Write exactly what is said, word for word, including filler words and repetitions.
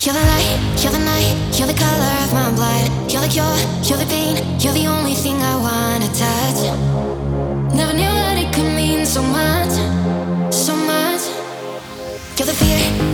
You're the light, you're the night, you're the color of my blood. You're the cure, you're the pain, you're the only thing I wanna touch. Never knew that it could mean so much, so much. You're the fear,